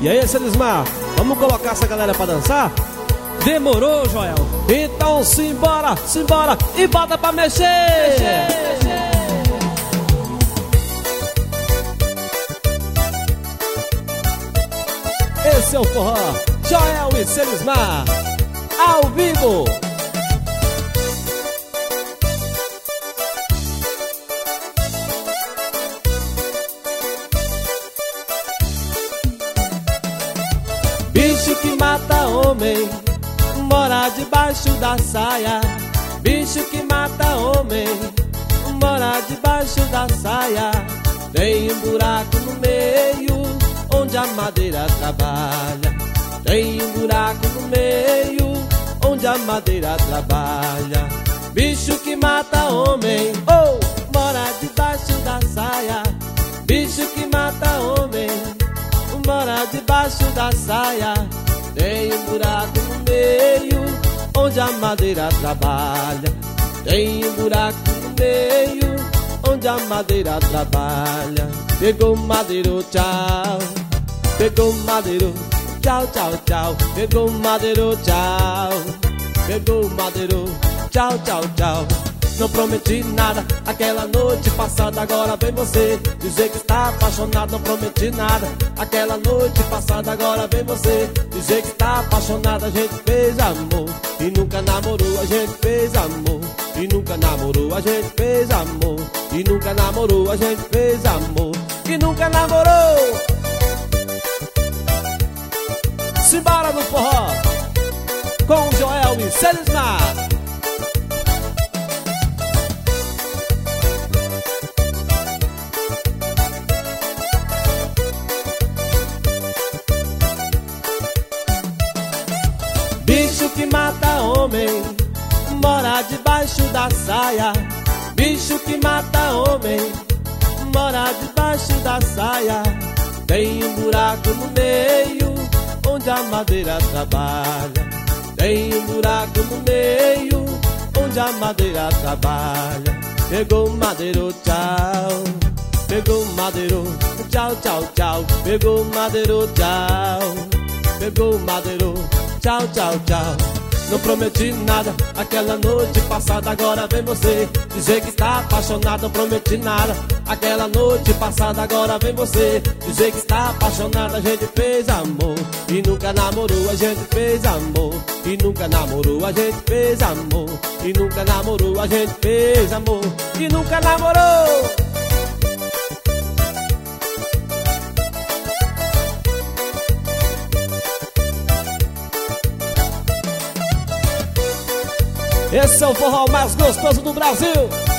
E aí, Selismar, vamos colocar essa galera pra dançar? Demorou, Joel. Então simbora, simbora e bota pra mexer. Esse é o forró Joel e Selismar ao vivo. Bicho que mata homem mora debaixo da saia. Bicho que mata homem mora debaixo da saia. Tem um buraco no meio onde a madeira trabalha. Tem um buraco no meio onde a madeira trabalha. Bicho que mata homem, oh, mora debaixo da saia. Bicho que mata homem mora debaixo da saia. Tem um buraco no meio onde a madeira trabalha. Tem um buraco no meio onde a madeira trabalha. Pegou madeiro, tchau. Pegou madeiro, tchau, tchau, tchau. Pegou madeiro, tchau. Pegou madeiro, tchau, tchau, tchau. Não prometi nada aquela noite passada, agora vem você dizer que está apaixonado. Não prometi nada aquela noite passada, agora vem você dizer que está apaixonado. A gente fez amor e nunca namorou. A gente fez amor e nunca namorou. A gente fez amor e nunca namorou. A gente fez amor e nunca namorou. Simbora no forró com Joel e Selismar. Bicho que mata homem mora debaixo da saia. Bicho que mata homem mora debaixo da saia. Tem um buraco no meio onde a madeira trabalha. Tem um buraco no meio onde a madeira trabalha. Pegou madeiro, tchau. Pegou madeiro, tchau, tchau, tchau. Pegou madeiro, tchau. Pegou madeiro, tchau, tchau, tchau. Não prometi nada aquela noite passada, agora vem você dizer que está apaixonado. Não prometi nada aquela noite passada, agora vem você dizer que está apaixonado. A gente fez amor e nunca namorou. A gente fez amor e nunca namorou. A gente fez amor e nunca namorou. A gente fez amor e nunca namorou. Esse é o forró mais gostoso do Brasil.